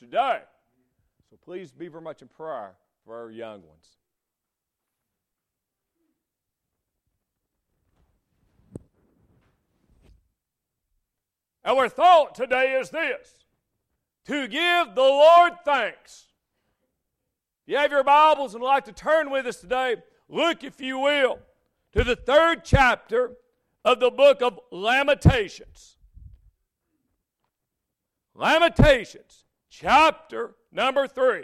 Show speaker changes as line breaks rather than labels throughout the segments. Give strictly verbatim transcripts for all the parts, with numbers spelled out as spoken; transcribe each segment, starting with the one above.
today. So please be very much in prayer for our young ones. Our thought today is this: to give the Lord thanks. If you have your Bibles and would like to turn with us today, look, if you will, to the third chapter of the book of Lamentations. Lamentations, chapter number three.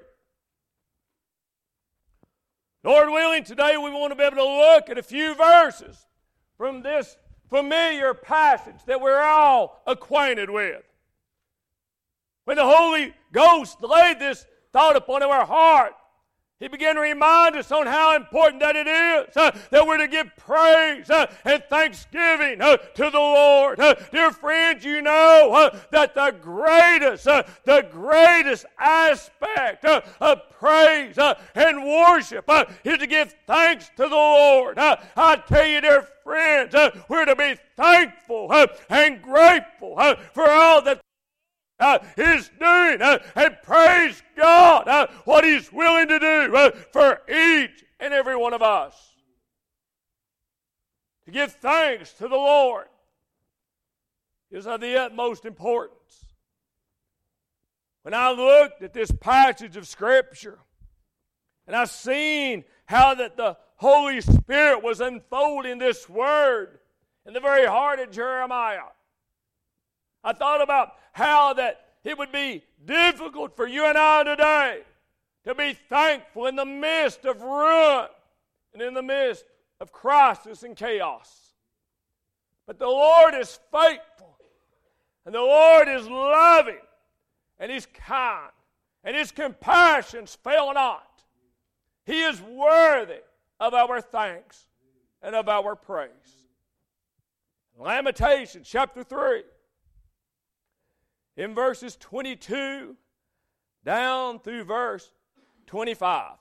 Lord willing, today we want to be able to look at a few verses from this familiar passage that we're all acquainted with. When the Holy Ghost laid this thought upon our heart, He began to remind us on how important that it is uh, that we're to give praise uh, and thanksgiving uh, to the Lord. Uh, dear friends, you know uh, that the greatest, uh, the greatest aspect uh, of praise uh, and worship uh, is to give thanks to the Lord. Uh, I tell you, dear friends, uh, we're to be thankful uh, and grateful uh, for all that Uh, is doing uh, and praise God uh, what He's willing to do uh, for each and every one of us. To give thanks to the Lord is of the utmost importance. When I looked at this passage of Scripture and I seen how that the Holy Spirit was unfolding this word in the very heart of Jeremiah, I thought about how that it would be difficult for you and I today to be thankful in the midst of ruin and in the midst of crisis and chaos. But the Lord is faithful, and the Lord is loving, and He's kind, and His compassions fail not. He is worthy of our thanks and of our praise. Lamentations chapter three. In verses twenty-two down through verse twenty-five.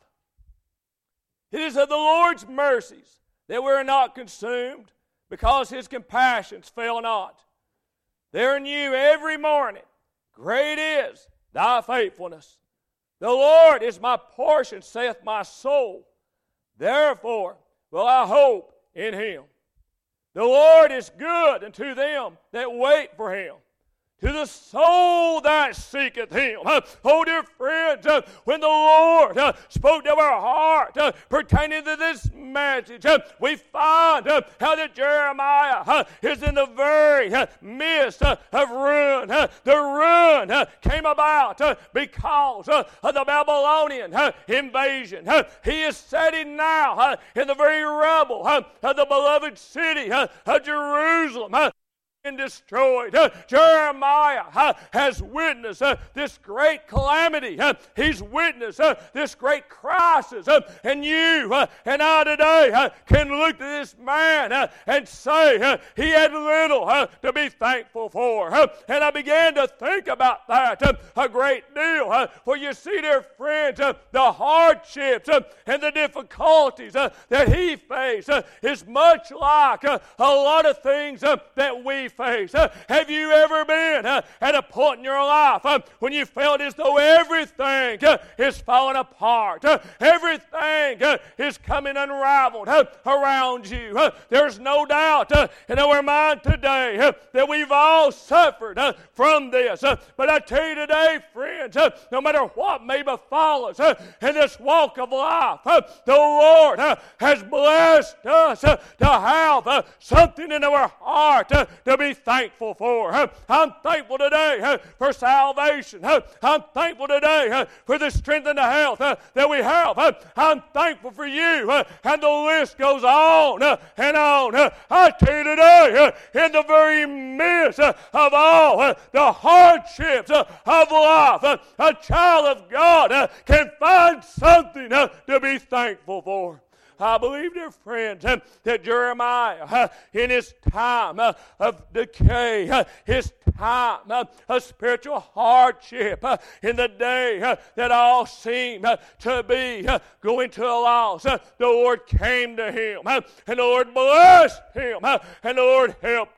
It is of the Lord's mercies that we are not consumed, because His compassions fail not. They are new every morning. Great is thy faithfulness. The Lord is my portion, saith my soul. Therefore will I hope in Him. The Lord is good unto them that wait for Him, to the soul that seeketh Him. Oh, dear friends, when the Lord spoke to our heart pertaining to this message, we find how that Jeremiah is in the very midst of ruin. The ruin came about because of the Babylonian invasion. He is sitting now in the very rubble of the beloved city of Jerusalem, destroyed. Uh, Jeremiah uh, has witnessed uh, this great calamity. Uh, he's witnessed uh, this great crisis. Uh, and you uh, and I today uh, can look to this man uh, and say uh, he had little uh, to be thankful for. Uh, and I began to think about that uh, a great deal. Uh, for you see, dear friends, uh, the hardships uh, and the difficulties uh, that he faced uh, is much like uh, a lot of things uh, that we face. Uh, have you ever been uh, at a point in your life uh, when you felt as though everything uh, is falling apart? Uh, everything uh, is coming unraveled uh, around you. Uh, there's no doubt uh, in our mind today uh, that we've all suffered uh, from this. Uh, but I tell you today, friends, uh, no matter what may befall us uh, in this walk of life, uh, the Lord uh, has blessed us uh, to have uh, something in our heart uh, to be thankful for. Uh, I'm thankful today uh, for salvation. Uh, I'm thankful today uh, for the strength and the health uh, that we have. Uh, I'm thankful for you. Uh, and the list goes on uh, and on. Uh, I tell you today, uh, in the very midst uh, of all uh, the hardships uh, of life, uh, a child of God uh, can find something uh, to be thankful for. I believe, dear friends, uh, that Jeremiah, uh, in his time uh, of decay, uh, his time uh, of spiritual hardship, uh, in the day uh, that all seemed uh, to be uh, going to a loss, uh, the Lord came to him, uh, and the Lord blessed him, uh, and the Lord helped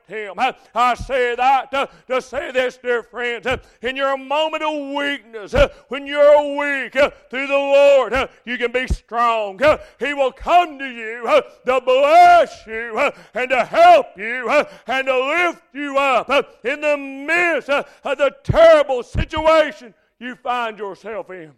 helped him. I say that to, to say this, dear friends. In your moment of weakness, when you're weak, through the Lord, you can be strong. He will come to you to bless you and to help you and to lift you up in the midst of the terrible situation you find yourself in.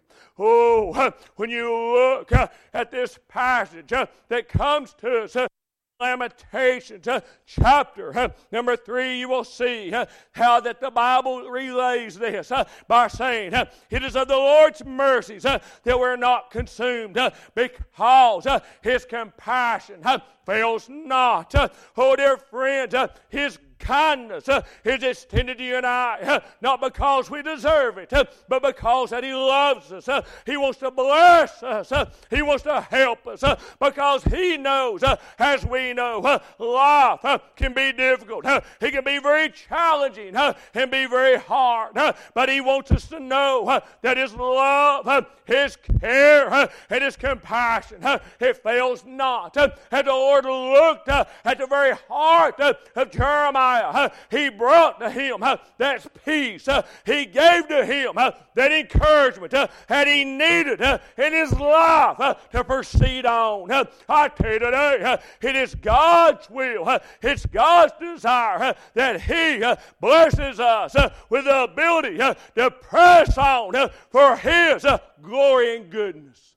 Oh, when you look at this passage that comes to us, Lamentations uh, chapter uh, number three, you will see uh, how that the Bible relays this uh, by saying, uh, it is of the Lord's mercies uh, that we're not consumed uh, because uh, His compassion uh, fails not. Uh, oh, dear friends, uh, His kindness uh, is extended to you and I, uh, not because we deserve it, uh, but because that He loves us. Uh, he wants to bless us. Uh, he wants to help us uh, because He knows, uh, as we know, uh, life uh, can be difficult. Uh, it can be very challenging uh, and be very hard. Uh, but He wants us to know uh, that His love, uh, His care, uh, and His compassion, uh, it fails not. Uh, and the Lord looked uh, at the very heart uh, of Jeremiah. Uh, he brought to him uh, that peace. Uh, he gave to him uh, that encouragement uh, that he needed uh, in his life uh, to proceed on. Uh, I tell you today, uh, it is God's will, uh, it's God's desire uh, that He uh, blesses us uh, with the ability uh, to press on uh, for His uh, glory and goodness.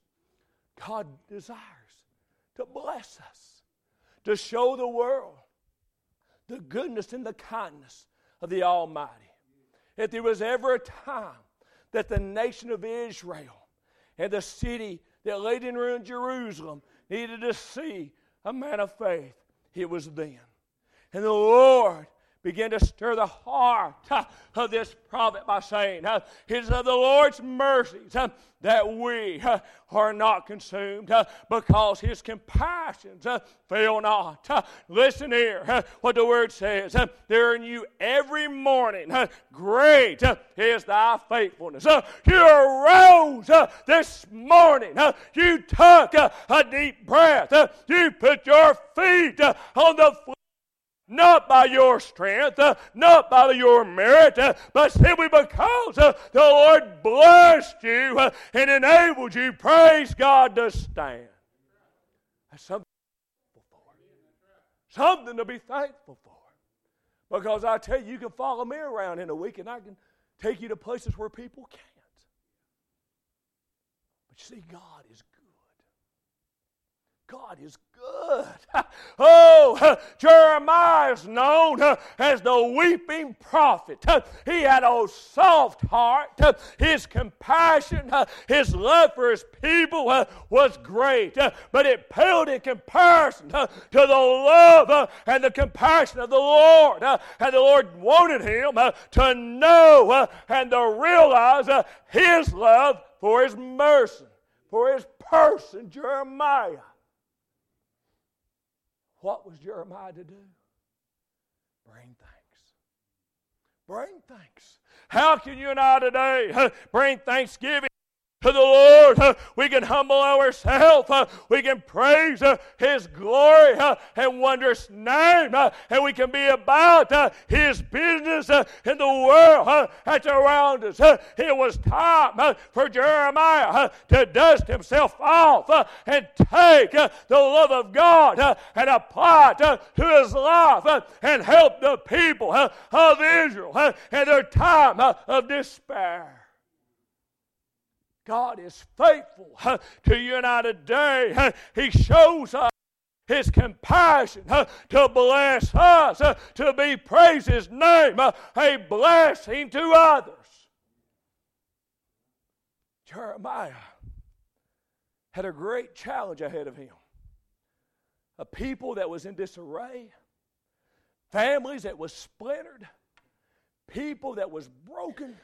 God desires to bless us, to show the world the goodness and the kindness of the Almighty. If there was ever a time that the nation of Israel and the city that laid in ruin, Jerusalem, needed to see a man of faith, it was then. And the Lord began to stir the heart uh, of this prophet by saying, uh, it is of the Lord's mercies uh, that we uh, are not consumed uh, because His compassions uh, fail not. Uh, listen here, uh, what the Word says. Uh, they're new every morning. Uh, great uh, is thy faithfulness. Uh, you arose uh, this morning. Uh, you took uh, a deep breath. Uh, you put your feet uh, on the floor. Not by your strength, uh, not by your merit, uh, but simply because uh, the Lord blessed you uh, and enabled you, praise God, to stand. That's something to be thankful for. Something to be thankful for. Because I tell you, you can follow me around in a week and I can take you to places where people can't. But you see, God is good. God is good. Oh, Jeremiah is known as the weeping prophet. He had a soft heart. His compassion, his love for his people was great. But it paled in comparison to the love and the compassion of the Lord. And the Lord wanted him to know and to realize His love for His mercy, for His person, Jeremiah. What was Jeremiah to do? Bring thanks. Bring thanks. How can you and I today uh, bring thanksgiving to the Lord? Uh, we can humble ourselves. Uh, we can praise uh, His glory uh, and wondrous name. Uh, and we can be about uh, His business uh, in the world uh, that's around us. Uh, it was time uh, for Jeremiah uh, to dust himself off uh, and take uh, the love of God uh, and apply it uh, to his life uh, and help the people uh, of Israel uh, in their time uh, of despair. God is faithful uh, to you and I today. Uh, he shows us His compassion uh, to bless us, uh, to be praise His name, uh, a blessing to others. Jeremiah had a great challenge ahead of him. A people that was in disarray, families that was splintered, people that was broken.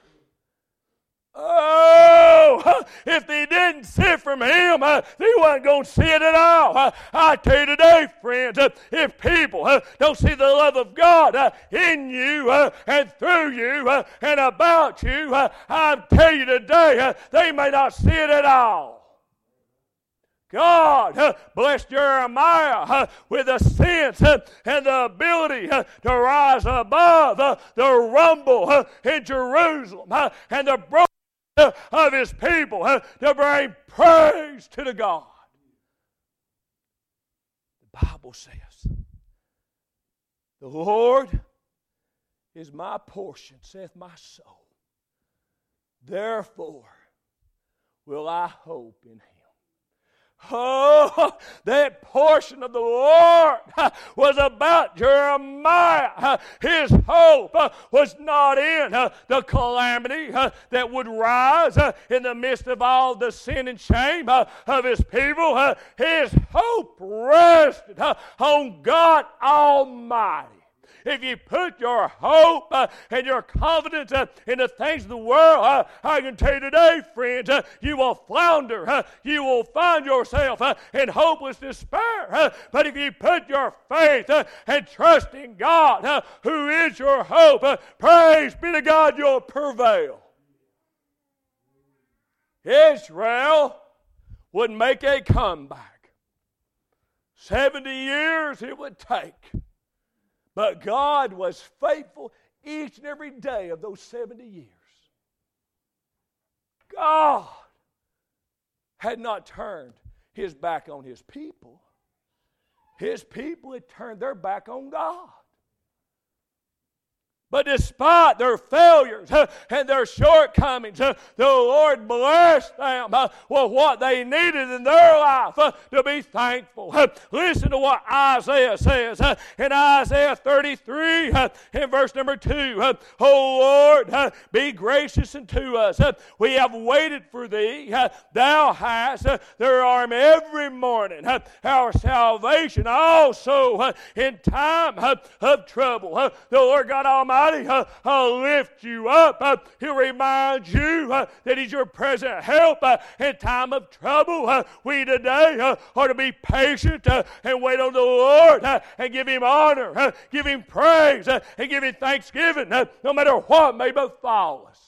Oh, if they didn't see it from Him, uh, they weren't going to see it at all. Uh, I tell you today, friends, uh, if people uh, don't see the love of God uh, in you uh, and through you uh, and about you, uh, I tell you today, uh, they may not see it at all. God uh, blessed Jeremiah uh, with a sense uh, and the ability uh, to rise above uh, the rumble uh, in Jerusalem uh, and the brokenness uh, of his people uh, to bring praise to the God. The Bible says, the Lord is my portion, saith my soul. Therefore will I hope in him. Oh, that portion of the Lord was about Jeremiah. His hope was not in the calamity that would rise in the midst of all the sin and shame of his people. His hope rested on God Almighty. If you put your hope uh, and your confidence uh, in the things of the world, uh, I can tell you today, friends, uh, you will flounder. Uh, you will find yourself uh, in hopeless despair. Uh, but if you put your faith uh, and trust in God, uh, who is your hope, uh, praise be to God, you'll prevail. Israel would make a comeback. Seventy years it would take. But God was faithful each and every day of those seventy years. God had not turned his back on his people. His people had turned their back on God. But despite their failures uh, and their shortcomings, uh, the Lord blessed them uh, with what they needed in their life uh, to be thankful. Uh, listen to what Isaiah says uh, in Isaiah thirty-three, uh, in verse number two. Uh, O Lord, uh, be gracious unto us. Uh, we have waited for thee. Uh, thou hast uh, their arm every morning. Uh, our salvation also uh, in time uh, of trouble. Uh, the Lord God Almighty Uh, uh, lift you up. Uh, he'll remind you uh, that He's your present help uh, in time of trouble. Uh, we today uh, are to be patient uh, and wait on the Lord uh, and give Him honor, uh, give Him praise, uh, and give Him thanksgiving, uh, no matter what may befall us.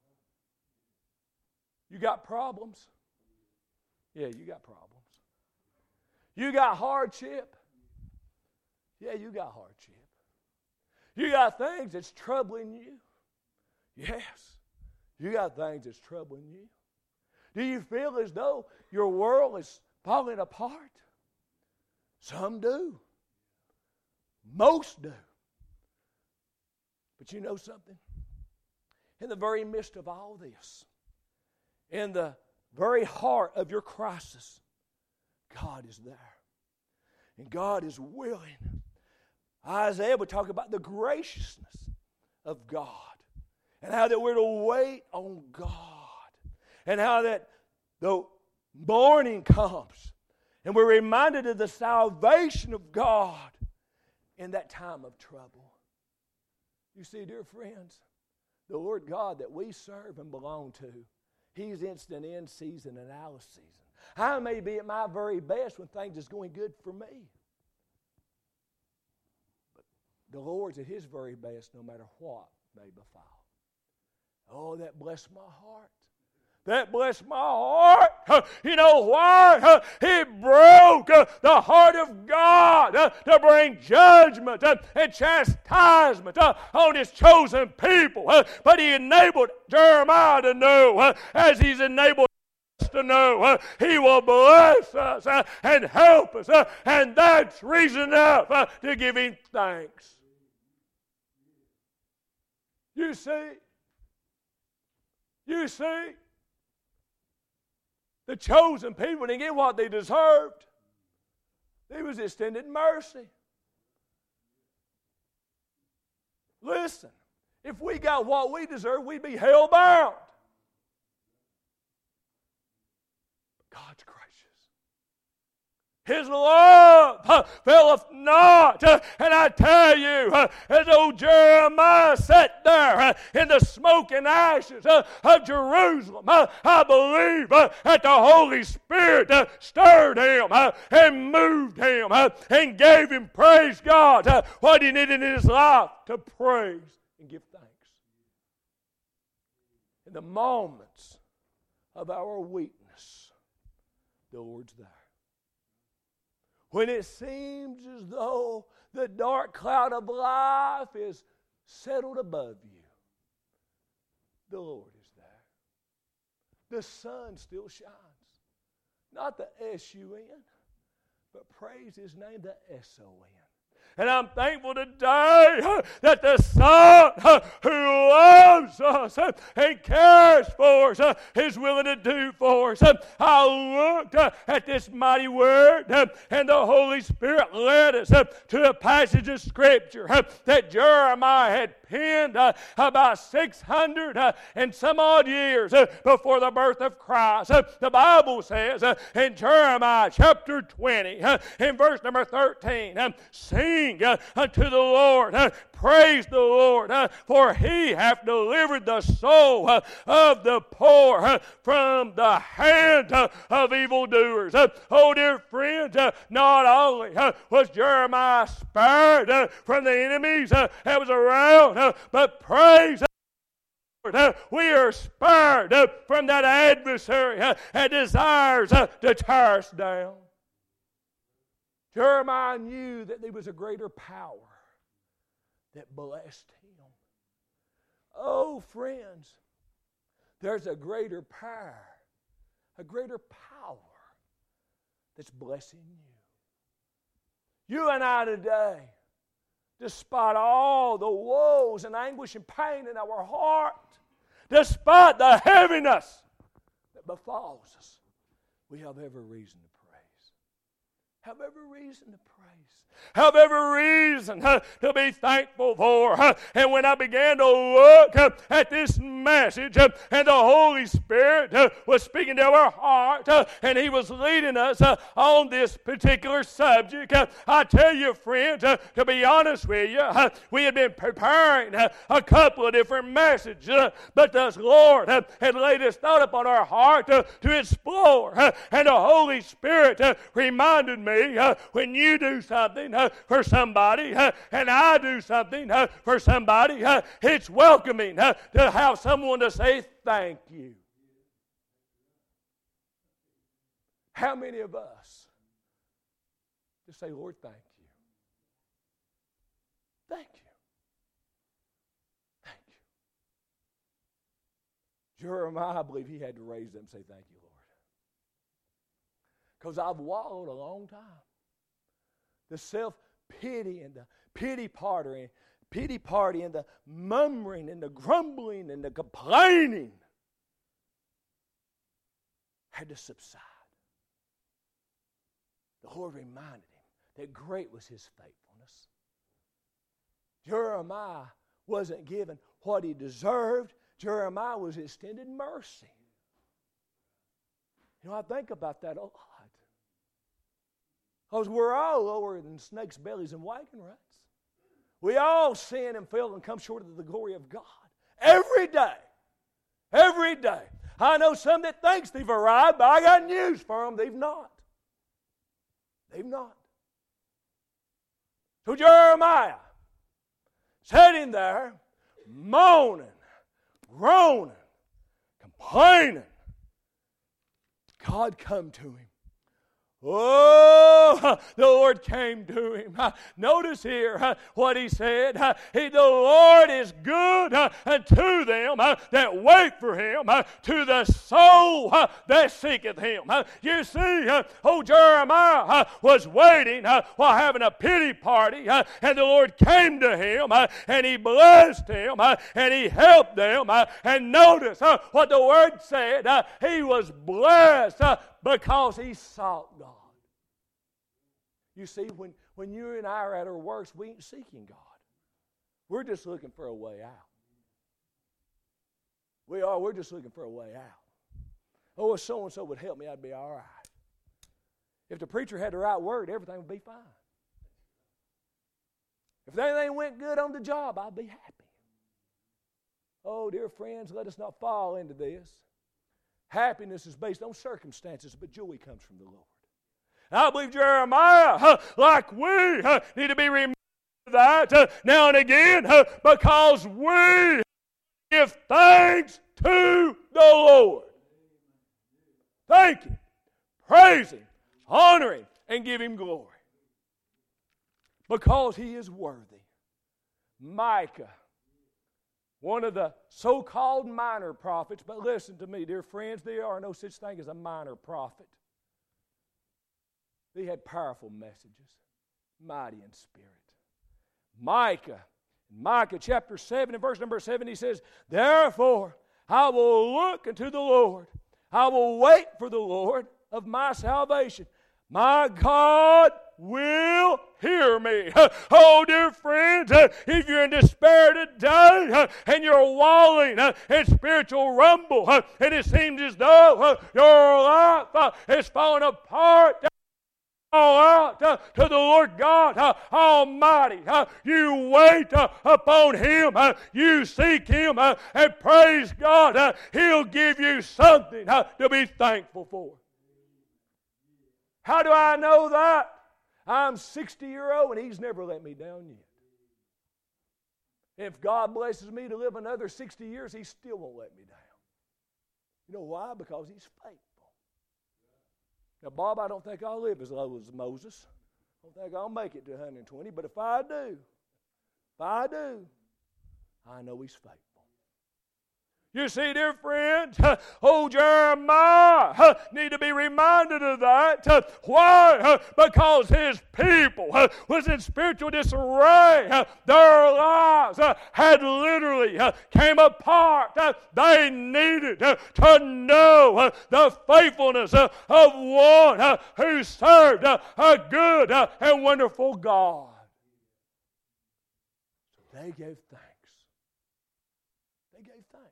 You got problems? Yeah, you got problems. You got hardship? Yeah, you got hardship. You got things that's troubling you? Yes. You got things that's troubling you. Do you feel as though your world is falling apart? Some do. Most do. But you know something? In the very midst of all this, in the very heart of your crisis, God is there. And God is willing. Isaiah would talk about the graciousness of God and how that we're to wait on God and how that the morning comes and we're reminded of the salvation of God in that time of trouble. You see, dear friends, the Lord God that we serve and belong to, He's instant in season and out of season. I may be at my very best when things is going good for me. The Lord's at His very best no matter what may befall. Oh, that blessed my heart. That blessed my heart. Uh, you know why? Uh, he broke uh, the heart of God uh, to bring judgment uh, and chastisement uh, on His chosen people. Uh, but He enabled Jeremiah to know, uh, as He's enabled us to know, uh, He will bless us uh, and help us. Uh, and that's reason enough uh, to give Him thanks. You see, you see, the chosen people didn't get what they deserved. They was extended mercy. Listen, if we got what we deserve, we'd be hell-bound. But God's gracious. His love uh, faileth not. Uh, and I tell you, uh, as old Jeremiah sat there uh, in the smoke and ashes uh, of Jerusalem, uh, I believe uh, that the Holy Spirit uh, stirred him uh, and moved him uh, and gave him, praise God, uh, what he needed in his life to praise and give thanks. In the moments of our weakness, the Lord's there. when it seems as though the dark cloud of life is settled above you, the Lord is there. The sun still shines. Not the S U N, but praise His name, the S O N. And I'm thankful today uh, that the Son uh, who loves us uh, and cares for us uh, is willing to do for us. Uh, I looked uh, at this mighty Word, uh, and the Holy Spirit led us uh, to a passage of Scripture uh, that Jeremiah had penned uh, about six hundred uh, and some odd years uh, before the birth of Christ. Uh, the Bible says uh, in Jeremiah chapter twenty, uh, in verse number thirteen, uh, sing Uh, unto the Lord, uh, praise the Lord, uh, for He hath delivered the soul uh, of the poor uh, from the hand uh, of evildoers. Uh, oh, dear friends, uh, not only uh, was Jeremiah spared uh, from the enemies uh, that was around, uh, but praise the Lord, uh, we are spared uh, from that adversary uh, that desires uh, to tear us down. Jeremiah knew that there was a greater power that blessed him. Oh, friends, there's a greater power, a greater power that's blessing you. You and I today, despite all the woes and anguish and pain in our heart, despite the heaviness that befalls us, we have every reason to Have every reason to praise. Have every reason uh, to be thankful for. Uh, and when I began to look uh, at this message, uh, and the Holy Spirit uh, was speaking to our heart, uh, and He was leading us uh, on this particular subject, uh, I tell you, friends, uh, to be honest with you, uh, we had been preparing uh, a couple of different messages, uh, but the Lord uh, had laid His thought upon our heart uh, to explore, uh, and the Holy Spirit uh, reminded me Uh, when you do something uh, for somebody uh, and I do something uh, for somebody, uh, it's welcoming uh, to have someone to say thank you. How many of us just say, Lord, thank you. Thank you. Thank you. Jeremiah, I believe he had to raise them and say thank you, Lord. Because I've wallowed a long time. The self-pity and the pity party, pity party and the murmuring and the grumbling and the complaining had to subside. The Lord reminded him that great was His faithfulness. Jeremiah wasn't given what he deserved. Jeremiah was extended mercy. You know, I think about that a lot. Because we're all lower than snakes' bellies and wagon ruts. We all sin and fail and come short of the glory of God. Every day. Every day. I know some that thinks they've arrived, but I got news for them. They've not. They've not. So Jeremiah, sitting there, moaning, groaning, complaining, God come to him. Oh, the Lord came to him. Notice here what he said. He, the Lord is good unto them that wait for Him, to the soul that seeketh Him. You see, old Jeremiah was waiting while having a pity party, and the Lord came to him, and He blessed him, and He helped them. And notice what the Word said. He was blessed because he sought God. You see, when, when you and I are at our worst, we ain't seeking God. We're just looking for a way out. We are. We're just looking for a way out. Oh, if so-and-so would help me, I'd be all right. If the preacher had the right word, everything would be fine. If anything went good on the job, I'd be happy. Oh, dear friends, let us not fall into this. Happiness is based on circumstances, but joy comes from the Lord. And I believe Jeremiah, uh, like we, uh, need to be reminded of that uh, now and again, uh, because we give thanks to the Lord. Thank Him, praise Him, honor Him, and give Him glory. because he is worthy. Micah, one of the so-called minor prophets, but listen to me, dear friends, there are no such thing as a minor prophet. They had powerful messages, mighty in spirit. Micah, Micah chapter seven and verse number seven, he says, therefore I will look unto the Lord. I will wait for the Lord of my salvation. My God will hear me. Oh, dear friends, if you're in despair today and you're wallowing in spiritual rumble and it seems as though your life is falling apart, all out uh, to the Lord God uh, Almighty. Uh, you wait uh, upon Him. Uh, you seek Him uh, and praise God. Uh, He'll give you something uh, to be thankful for. How do I know that? I'm sixty years old and He's never let me down yet. If God blesses me to live another sixty years, He still won't let me down. You know why? Because He's faithful. Now, Bob, I don't think I'll live as low as Moses. I don't think I'll make it to one hundred twenty, but if I do, if I do, I know He's faithful. You see, dear friends, old Jeremiah need to be reminded of that. Why? Because his people was in spiritual disarray. Their lives had literally came apart. They needed to know the faithfulness of one who served a good and wonderful God. So they gave thanks. They gave thanks.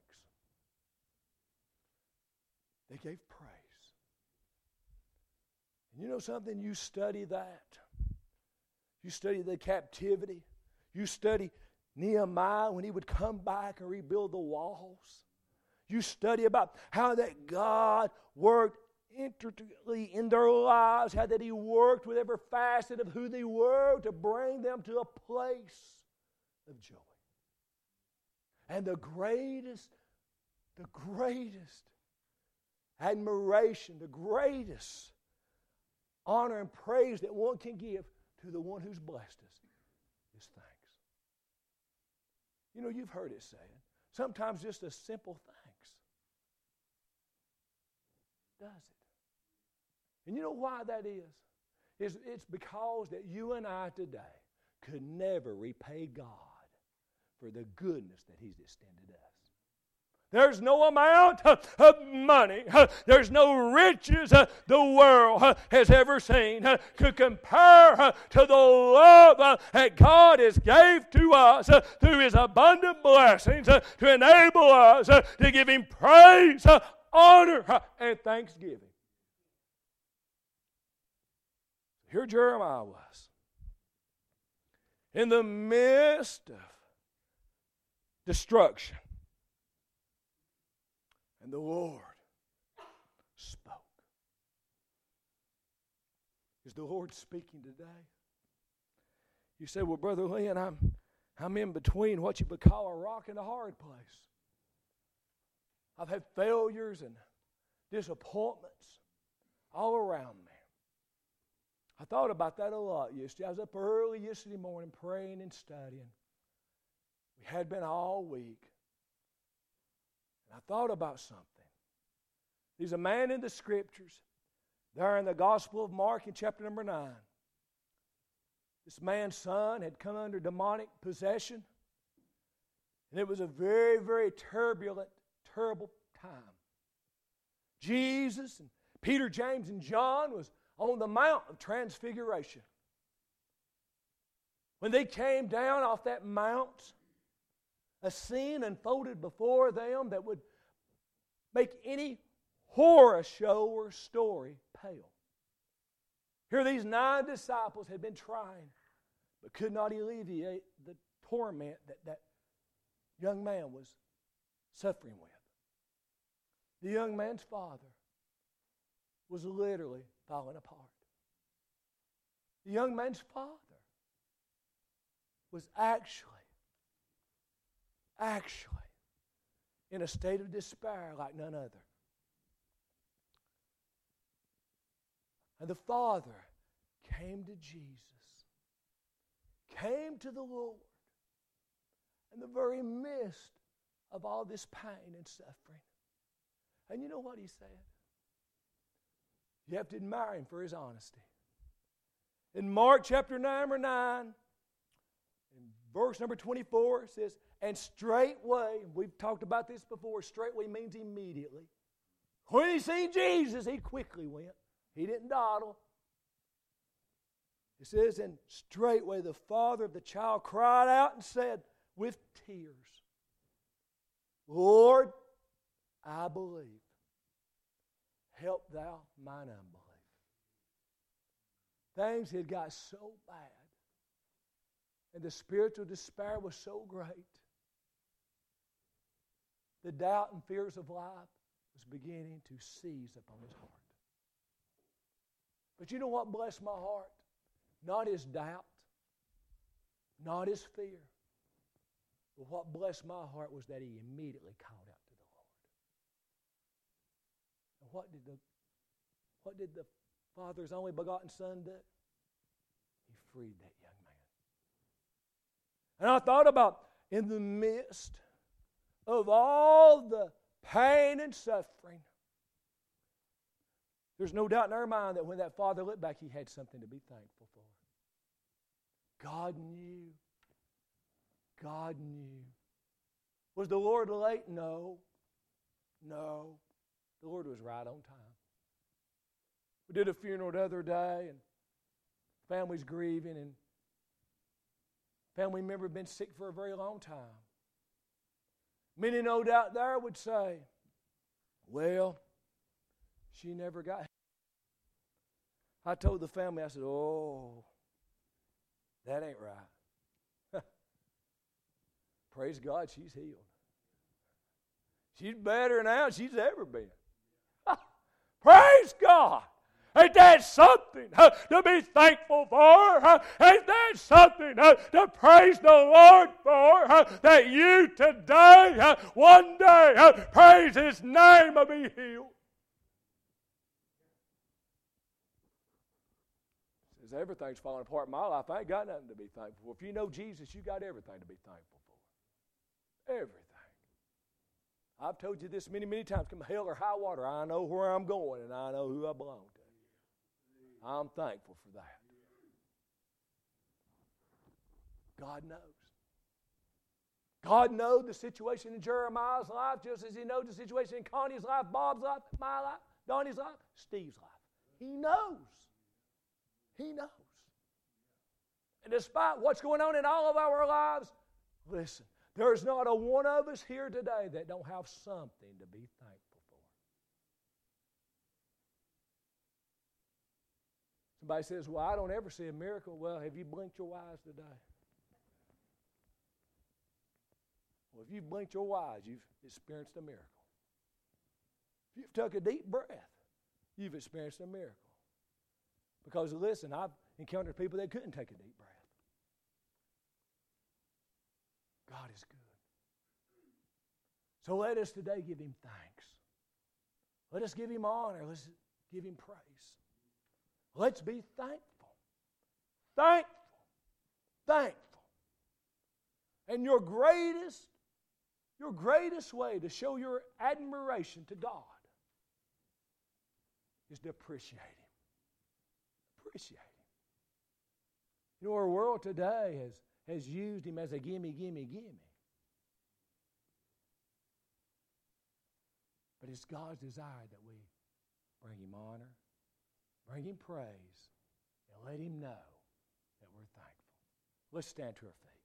They gave praise. And you know something? You study that. You study the captivity. You study Nehemiah when he would come back and rebuild the walls. You study about how that God worked intricately in their lives, how that He worked with every facet of who they were to bring them to a place of joy. And the greatest, the greatest admiration, the greatest honor and praise that one can give to the one who's blessed us is thanks. You know, you've heard it said. Sometimes just a simple thanks does it. And you know why that is? It's, it's because that you and I today could never repay God for the goodness that He's extended us. There's no amount of money, there's no riches the world has ever seen to compare to the love that God has gave to us through His abundant blessings to enable us to give Him praise, honor, and thanksgiving. Here Jeremiah was, in the midst of destruction. And the Lord spoke. Is the Lord speaking today? You say, well, Brother Lynn, I'm, I'm in between what you would call a rock and a hard place. I've had failures and disappointments all around me. I thought about that a lot yesterday. I was up early yesterday morning praying and studying. We had been all week. I thought about something. There's a man in the Scriptures, there in the Gospel of Mark in chapter number nine. This man's son had come under demonic possession, and it was a very, very turbulent, terrible time. Jesus and Peter, James, and John was on the Mount of Transfiguration. When they came down off that mount, a scene unfolded before them that would make any horror show or story pale. Here these nine disciples had been trying, but could not alleviate the torment that that young man was suffering with. The young man's father was literally falling apart. The young man's father was actually Actually, in a state of despair like none other. And the father came to Jesus came to the Lord in the very midst of all this pain and suffering. And you know what he said? You have to admire him for his honesty. In Mark chapter number nine, in verse number twenty-four, it says, and straightway, we've talked about this before, straightway means immediately. When he seen Jesus, he quickly went. He didn't dawdle. It says, and straightway the father of the child cried out and said with tears, Lord, I believe. Help thou mine unbelief. Things had got so bad, and the spiritual despair was so great. The doubt and fears of life was beginning to seize upon his heart. But you know what blessed my heart? Not his doubt, not his fear. But what blessed my heart was that he immediately called out to the Lord. And what did the, what did the Father's only begotten Son do? He freed that young man. And I thought about in the midst of all the pain and suffering, there's no doubt in our mind that when that father looked back, he had something to be thankful for. God knew. God knew. Was the Lord late? No. No. The Lord was right on time. We did a funeral the other day, and family's grieving, and family member had been sick for a very long time. Many, no doubt, there would say, well, she never got. I told the family, I said, oh, that ain't right. Praise God, she's healed. She's better now than she's ever been. Praise God. Ain't that something uh, to be thankful for? Uh, ain't that something uh, to praise the Lord for? Uh, that you today, uh, one day, uh, praise His name and be healed. Says everything's falling apart in my life. I ain't got nothing to be thankful for. If you know Jesus, you got everything to be thankful for. Everything. I've told you this many, many times. Come hell or high water, I know where I'm going and I know who I belong to. I'm thankful for that. God knows. God knows the situation in Jeremiah's life just as He knows the situation in Connie's life, Bob's life, my life, Donnie's life, Steve's life. He knows. He knows. And despite what's going on in all of our lives, listen, there's not a one of us here today that don't have something to be thankful for. Somebody says, well, I don't ever see a miracle. Well, have you blinked your eyes today? Well, if you've blinked your eyes, you've experienced a miracle. If you've took a deep breath, you've experienced a miracle. Because, listen, I've encountered people that couldn't take a deep breath. God is good. So let us today give Him thanks. Let us give Him honor. Let's give Him praise. Let's be thankful. Thankful. Thankful. And your greatest, your greatest way to show your admiration to God is to appreciate Him. Appreciate Him. You know, our world today has, has used Him as a gimme, gimme, gimme. But it's God's desire that we bring Him honor, bring Him praise, and let Him know that we're thankful. Let's stand to our feet.